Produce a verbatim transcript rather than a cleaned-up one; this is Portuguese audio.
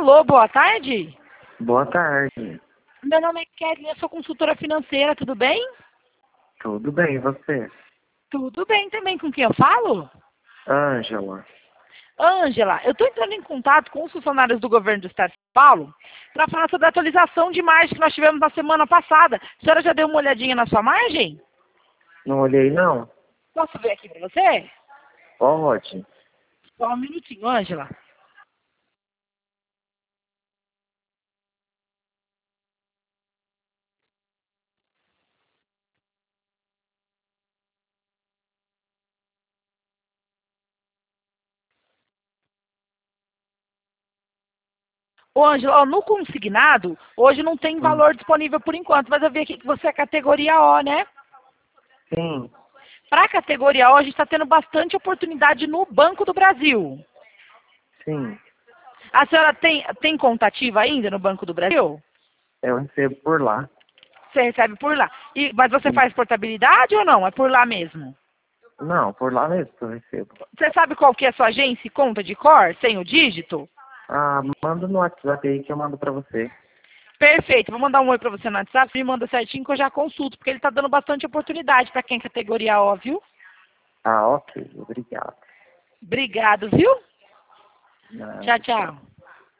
Alô, boa tarde. Boa tarde. Meu nome é Kelly, eu sou consultora financeira, tudo bem? Tudo bem, e você? Tudo bem também, com quem eu falo? Ângela. Ângela, eu estou entrando em contato com os funcionários do governo do estado de São Paulo para falar sobre a atualização de margem que nós tivemos na semana passada. A senhora já deu uma olhadinha na sua margem? Não olhei, não? Posso ver aqui para você? Pode. Só um minutinho, Ângela. Ô, Ângela, ó, no consignado, hoje não tem Hum. valor disponível por enquanto, mas eu vi aqui que você é categoria O, né? Sim, Para a categoria O, a gente está tendo bastante oportunidade no Banco do Brasil. sim. A senhora tem, tem conta ativa ainda no Banco do Brasil? Eu recebo por lá. Você recebe por lá. E, mas você Sim. faz portabilidade ou não? É por lá mesmo? Não, por lá mesmo que eu recebo. Você sabe qual que é a sua agência e conta de cor, sem o dígito? Ah, manda no WhatsApp aí que eu mando pra você. Perfeito, vou mandar um oi para você no WhatsApp, me manda certinho que eu já consulto, porque ele está dando bastante oportunidade para quem é categoria O, viu? Ah, ok. Obrigado. Obrigado, viu? Nada, Tchau, tchau. tchau.